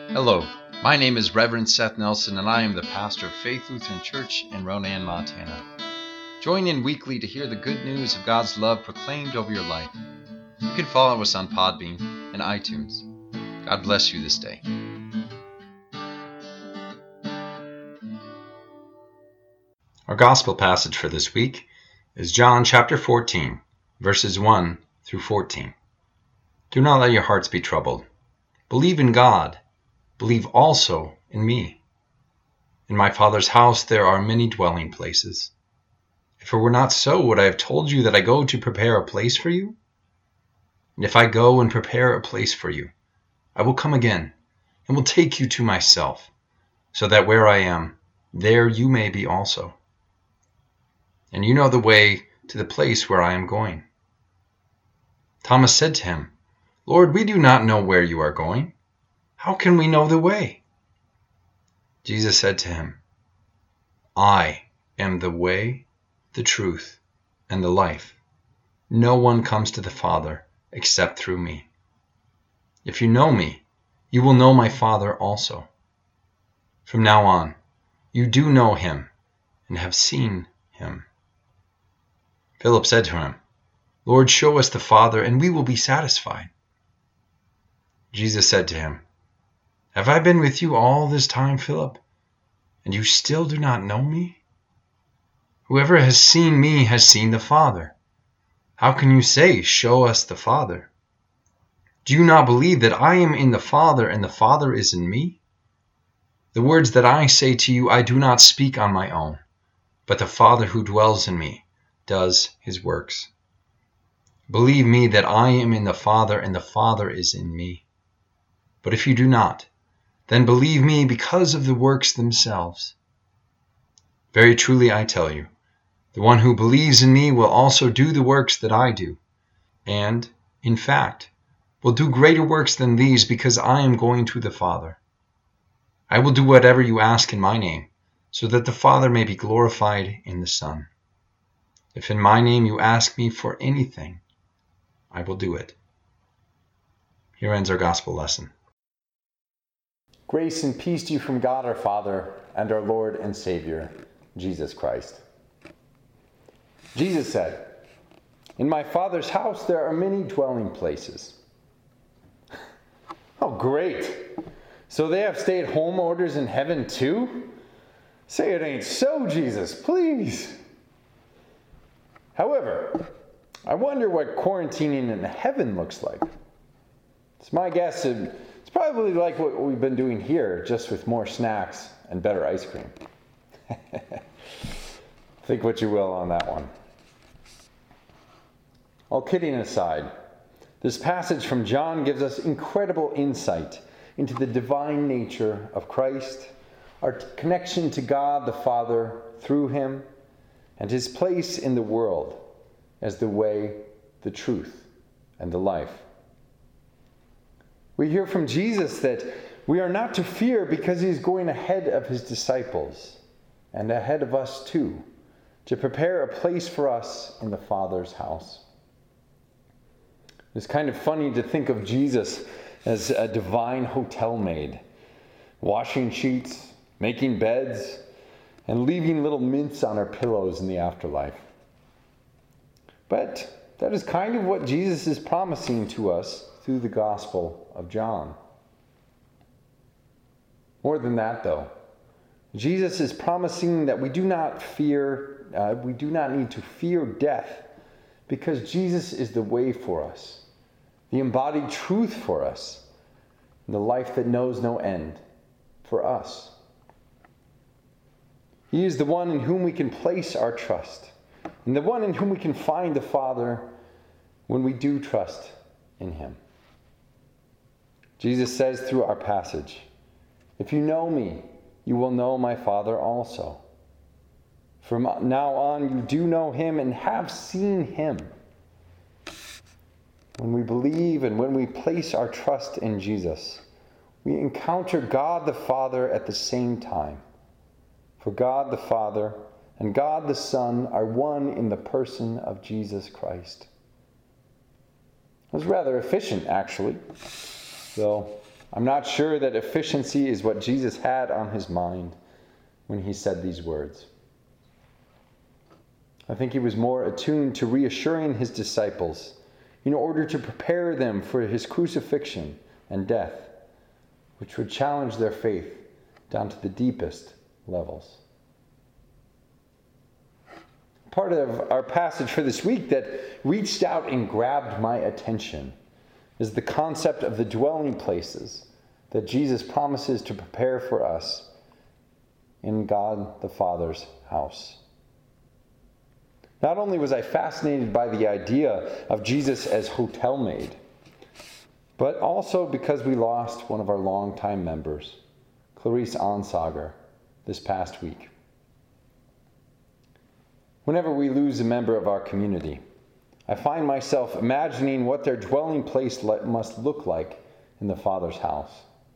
Hello, my name is Reverend Seth Nelson, and I am the pastor of Faith Lutheran Church in Ronan, Montana. Join in weekly to hear the good news of God's love proclaimed over your life. You can follow us on Podbean and iTunes. God bless you this day. Our gospel passage for this week is John chapter 14, verses 1 through 14. Do not let your hearts be troubled. Believe in God. Believe also in me. In my Father's house there are many dwelling places. If it were not so, would I have told you that I go to prepare a place for you? And if I go and prepare a place for you, I will come again and will take you to myself, so that where I am, there you may be also. And you know the way to the place where I am going. Thomas said to him, Lord, we do not know where you are going. How can we know the way? Jesus said to him, I am the way, the truth, and the life. No one comes to the Father except through me. If you know me, you will know my Father also. From now on, you do know him and have seen him. Philip said to him, Lord, show us the Father, and we will be satisfied. Jesus said to him, Have I been with you all this time, Philip, and you still do not know me? Whoever has seen me has seen the Father. How can you say, Show us the Father? Do you not believe that I am in the Father and the Father is in me? The words that I say to you I do not speak on my own, but the Father who dwells in me does his works. Believe me that I am in the Father and the Father is in me. But if you do not, then believe me because of the works themselves. Very truly I tell you, the one who believes in me will also do the works that I do, and, in fact, will do greater works than these because I am going to the Father. I will do whatever you ask in my name, so that the Father may be glorified in the Son. If in my name you ask me for anything, I will do it. Here ends our gospel lesson. Grace and peace to you from God our Father and our Lord and Savior, Jesus Christ. Jesus said, In my Father's house there are many dwelling places. Oh, great. So they have stay-at-home orders in heaven too? Say it ain't so, Jesus, please. However, I wonder what quarantining in heaven looks like. It's my guess it's probably like what we've been doing here, just with more snacks and better ice cream. Think what you will on that one. All kidding aside, this passage from John gives us incredible insight into the divine nature of Christ, our connection to God the Father through him, and his place in the world as the way, the truth, and the life. We hear from Jesus that we are not to fear because he's going ahead of his disciples and ahead of us too, to prepare a place for us in the Father's house. It's kind of funny to think of Jesus as a divine hotel maid, washing sheets, making beds, and leaving little mints on our pillows in the afterlife. But that is kind of what Jesus is promising to us through the Gospel of John. More than that, though, Jesus is promising that we do not need to fear death, because Jesus is the way for us, the embodied truth for us, and the life that knows no end for us. He is the one in whom we can place our trust, and the one in whom we can find the Father when we do trust in him. Jesus says through our passage, If you know me, you will know my Father also. From now on, you do know him and have seen him. When we believe and when we place our trust in Jesus, we encounter God the Father at the same time. For God the Father and God the Son are one in the person of Jesus Christ. It was rather efficient, actually, though I'm not sure that efficiency is what Jesus had on his mind when he said these words. I think he was more attuned to reassuring his disciples in order to prepare them for his crucifixion and death, which would challenge their faith down to the deepest levels. Part of our passage for this week that reached out and grabbed my attention is the concept of the dwelling places that Jesus promises to prepare for us in God the Father's house. Not only was I fascinated by the idea of Jesus as hotel maid, but also because we lost one of our longtime members, Clarice Ansager, this past week. Whenever we lose a member of our community, I find myself imagining what their dwelling place must look like in the Father's house.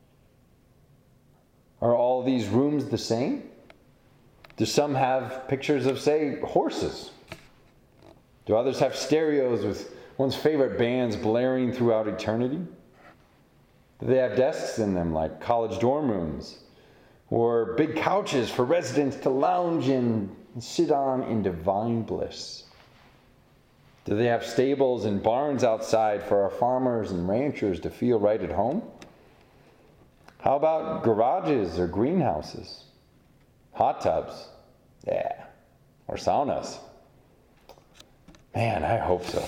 Are all these rooms the same? Do some have pictures of, say, horses? Do others have stereos with one's favorite bands blaring throughout eternity? Do they have desks in them like college dorm rooms? Or big couches for residents to lounge in and sit on in divine bliss? Do they have stables and barns outside for our farmers and ranchers to feel right at home? How about garages or greenhouses? Hot tubs? Yeah. Or saunas? Man, I hope so.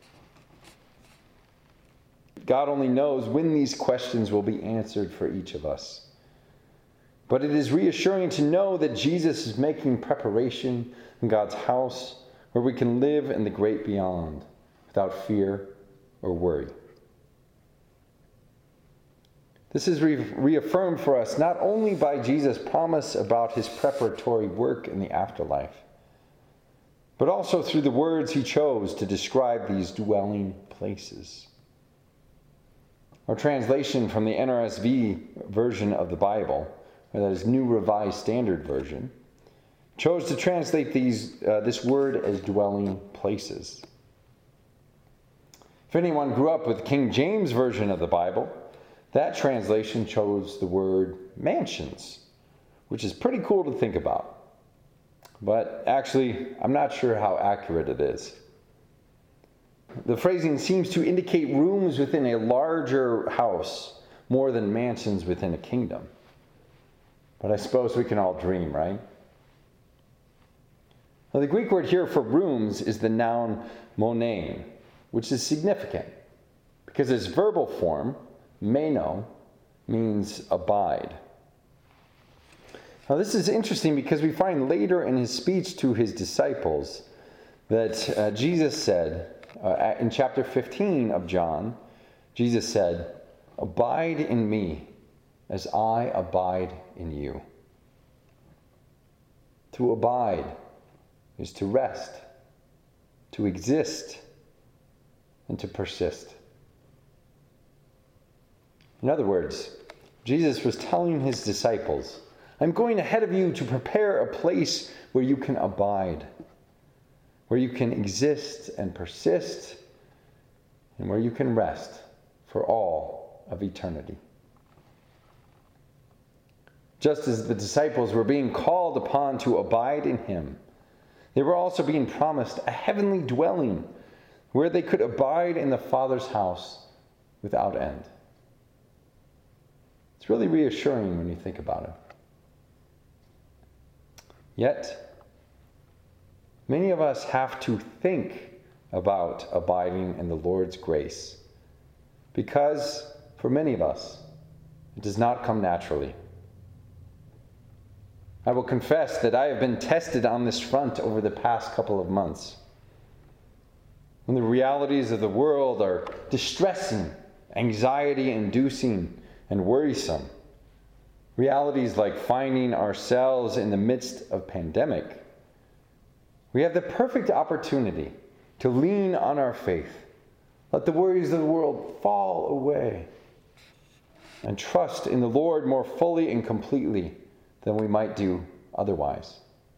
God only knows when these questions will be answered for each of us. But it is reassuring to know that Jesus is making preparation in God's house where we can live in the great beyond without fear or worry. This is reaffirmed for us not only by Jesus' promise about his preparatory work in the afterlife, but also through the words he chose to describe these dwelling places. Our translation from the NRSV version of the Bible, or that is New Revised Standard Version, chose to translate this word as dwelling places. If anyone grew up with King James Version of the Bible, that translation chose the word mansions, which is pretty cool to think about. But actually, I'm not sure how accurate it is. The phrasing seems to indicate rooms within a larger house more than mansions within a kingdom. But I suppose we can all dream, right? Now, the Greek word here for rooms is the noun monein, which is significant because its verbal form, meno, means abide. Now, this is interesting because we find later in his speech to his disciples that Jesus said, in chapter 15 of John, Jesus said, "Abide in me as I abide in you." To abide is to rest, to exist, and to persist. In other words, Jesus was telling his disciples, I'm going ahead of you to prepare a place where you can abide, where you can exist and persist, and where you can rest for all of eternity. Just as the disciples were being called upon to abide in him, they were also being promised a heavenly dwelling where they could abide in the Father's house without end. It's really reassuring when you think about it. Yet, many of us have to think about abiding in the Lord's grace because, for many of us, it does not come naturally. I will confess that I have been tested on this front over the past couple of months. When the realities of the world are distressing, anxiety-inducing, and worrisome, realities like finding ourselves in the midst of pandemic, we have the perfect opportunity to lean on our faith, let the worries of the world fall away, and trust in the Lord more fully and completely than we might do otherwise.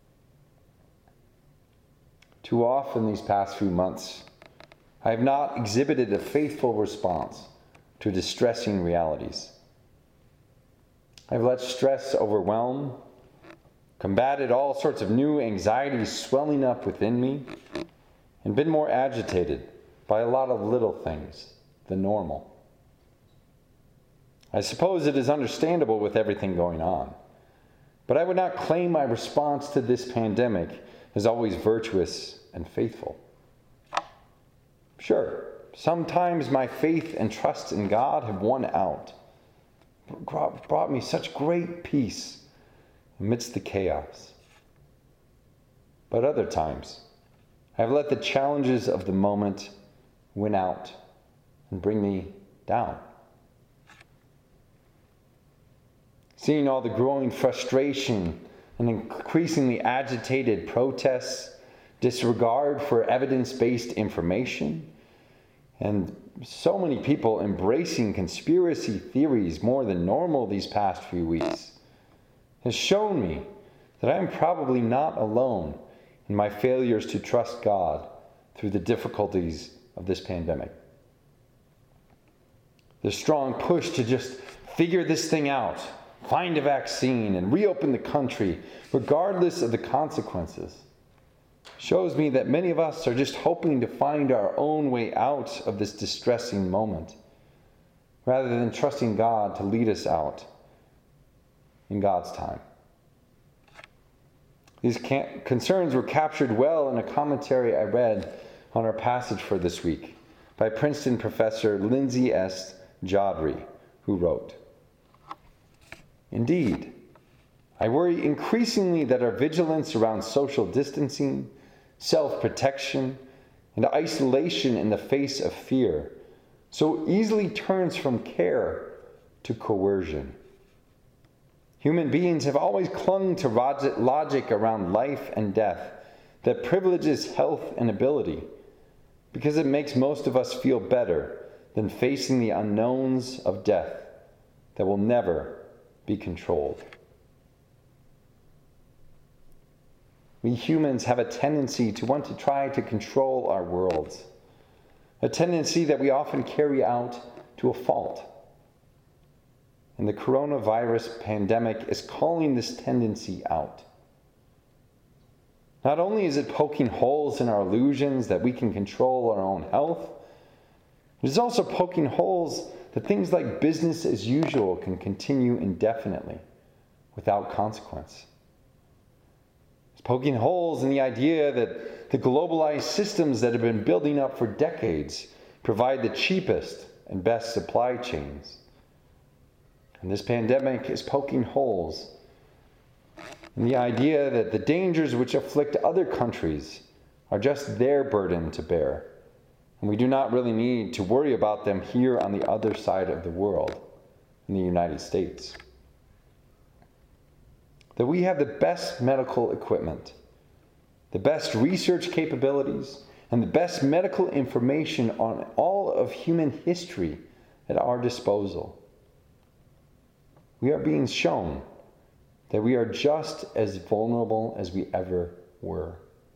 Too often these past few months, I have not exhibited a faithful response to distressing realities I've let stress overwhelm, combated all sorts of new anxieties swelling up within me, and been more agitated by a lot of little things than normal. I suppose it is understandable with everything going on, but I would not claim my response to this pandemic as always virtuous and faithful. Sure, sometimes my faith and trust in God have won out, brought me such great peace amidst the chaos. But other times, I've let the challenges of the moment win out and bring me down. Seeing all the growing frustration and increasingly agitated protests, disregard for evidence-based information, and so many people embracing conspiracy theories more than normal these past few weeks, has shown me that I am probably not alone in my failures to trust God through the difficulties of this pandemic. The strong push to just figure this thing out, find a vaccine, and reopen the country, regardless of the consequences, shows me that many of us are just hoping to find our own way out of this distressing moment, rather than trusting God to lead us out in God's time. These concerns were captured well in a commentary I read on our passage for this week by Princeton professor Lindsay S. Jodrey, who wrote, "Indeed, I worry increasingly that our vigilance around social distancing, self-protection, and isolation in the face of fear so easily turns from care to coercion. Human beings have always clung to logic around life and death that privileges health and ability because it makes most of us feel better than facing the unknowns of death that will never be controlled." We humans have a tendency to want to try to control our worlds, a tendency that we often carry out to a fault. And the coronavirus pandemic is calling this tendency out. Not only is it poking holes in our illusions that we can control our own health, it is also poking holes that things like business as usual can continue indefinitely without consequence. It's poking holes in the idea that the globalized systems that have been building up for decades provide the cheapest and best supply chains. And this pandemic is poking holes in the idea that the dangers which afflict other countries are just their burden to bear, and we do not really need to worry about them here on the other side of the world, in the United States. That we have the best medical equipment, the best research capabilities, and the best medical information on all of human history at our disposal. We are being shown that we are just as vulnerable as we ever were.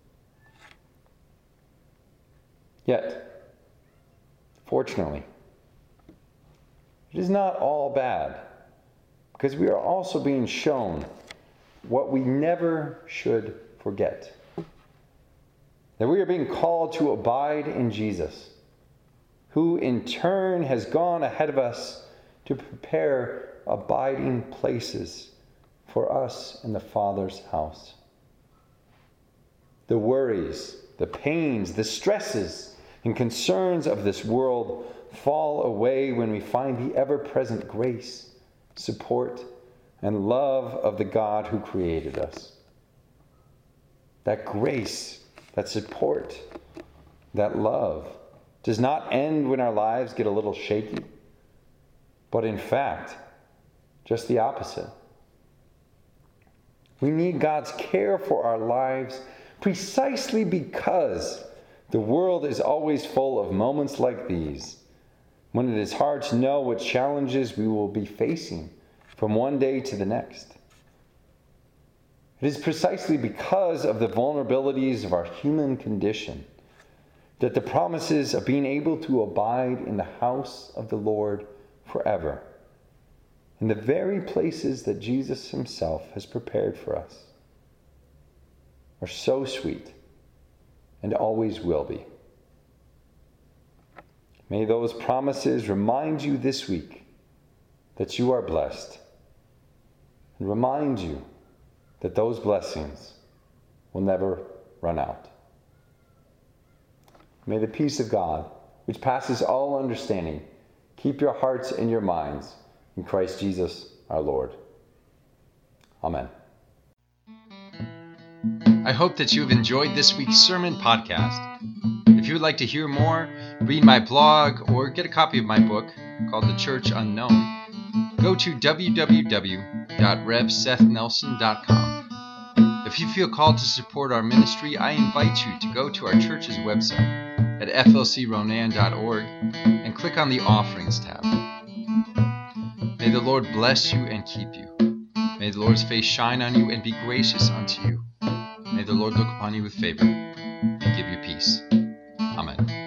Yet, fortunately, it is not all bad, because we are also being shown what we never should forget. That we are being called to abide in Jesus, who in turn has gone ahead of us to prepare abiding places for us in the Father's house. The worries, the pains, the stresses, and concerns of this world fall away when we find the ever-present grace, support, and love of the God who created us. That grace, that support, that love does not end when our lives get a little shaky, but in fact, just the opposite. We need God's care for our lives precisely because the world is always full of moments like these, when it is hard to know what challenges we will be facing from one day to the next. It is precisely because of the vulnerabilities of our human condition that the promises of being able to abide in the house of the Lord forever, in the very places that Jesus himself has prepared for us are so sweet and always will be. May those promises remind you this week that you are blessed, and remind you that those blessings will never run out. May the peace of God, which passes all understanding, keep your hearts and your minds in Christ Jesus our Lord. Amen. I hope that you have enjoyed this week's sermon podcast. If you would like to hear more, read my blog, or get a copy of my book called The Church Unknown, go to www.revsethnelson.com. If you feel called to support our ministry, I invite you to go to our church's website at flcronan.org and click on the Offerings tab. May the Lord bless you and keep you. May the Lord's face shine on you and be gracious unto you. May the Lord look upon you with favor and give you peace. Amen.